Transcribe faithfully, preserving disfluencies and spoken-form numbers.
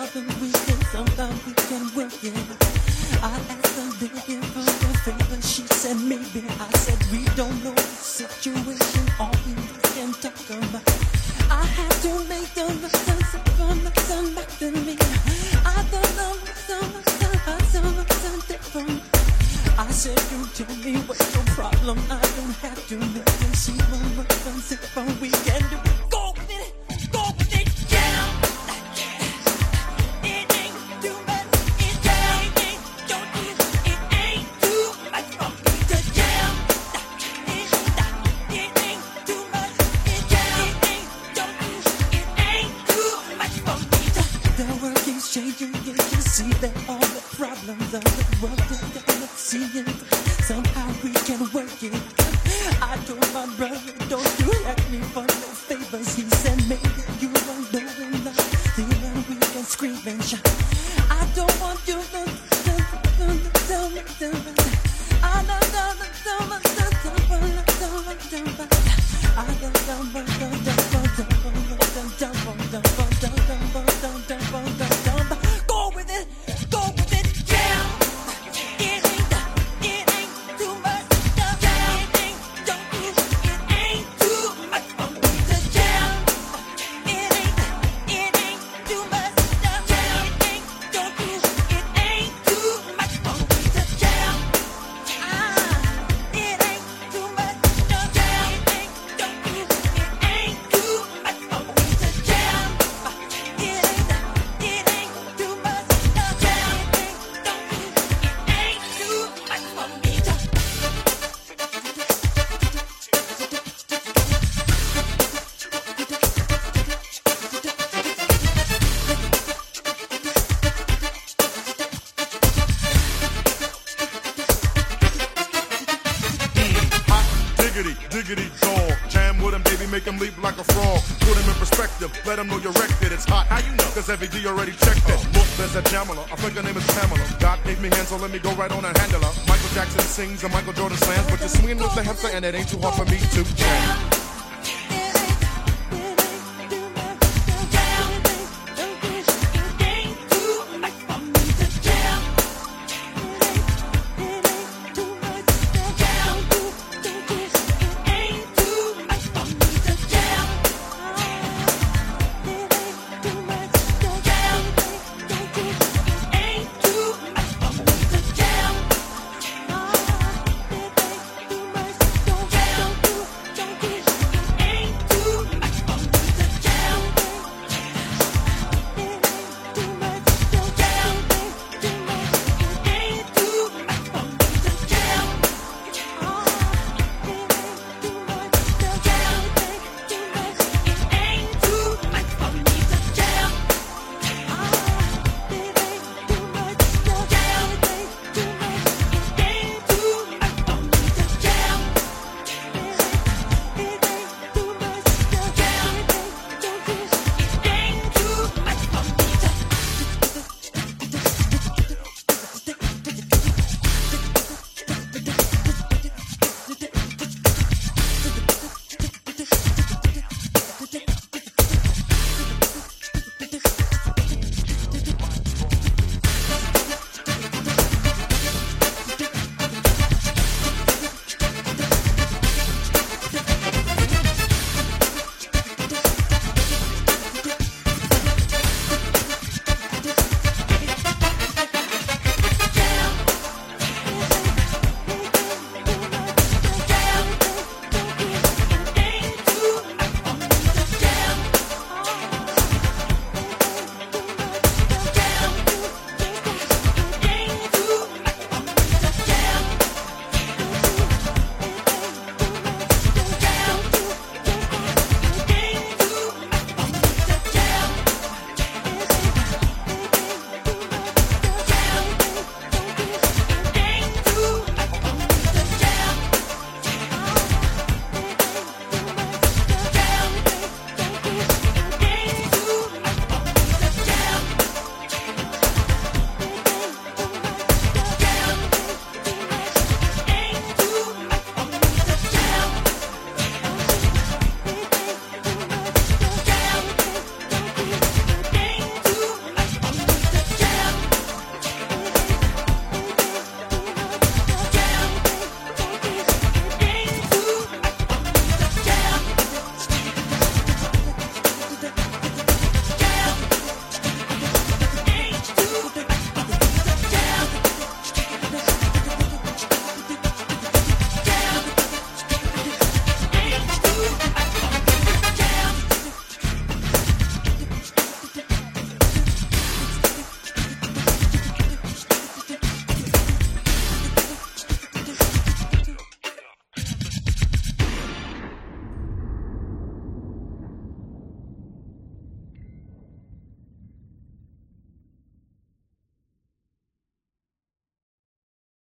the weekend, sometimes we can work it. I asked her, begging for a favor. She said maybe. I said we don't know the situation. All we can talk about. I had to make the lessons from the sun back to me. I don't know what's on the sun, I don't know what's different. I said, you tell me what's your problem. I don't have to listen. She won't work on sick for we can do. Go with it, go with it, yeah. It ain't too much, it ain't, don't do it ain't too much for me to jam. It, it ain't too much, it ain't, don't do it ain't too much for me to. The world keeps changing, you can see that all the problems of the world are gonna see it. Somehow we can work it. I told my brother, don't you ask me for no favors. He said, maybe you won't know enough. Then we can scream and shout. I don't want you to tell me, tell me. I don't know, tell me, tell me, tell me, tell me. I don't know, but don't, don't, don't, don't, don't, don't, don't, don't, don't. Go with it, go with it, yeah. It ain't, it ain't too much. It ain't, don't do it ain't too much for me to jam. It ain't, it ain't too much. It ain't, don't do it ain't too much for me to jam. Ah, it ain't too much. It ain't, don't do it ain't too much for me to jam. It ain't, it ain't too much. It ain't, don't do it ain't too much for me to. Hot diggity, diggity dog. Jam with him, baby, make him leap like a frog. Put him in perspective, let him know you're wrecked it. It's hot, how you know? Cause every D already checked it. Look, there's a Jamila, I think her name is Pamela. God gave me hands, so let me go right on and handle her. Michael Jackson sings and Michael Jordan slams, but you're swinging with the hamster and it ain't too hard for me to jam.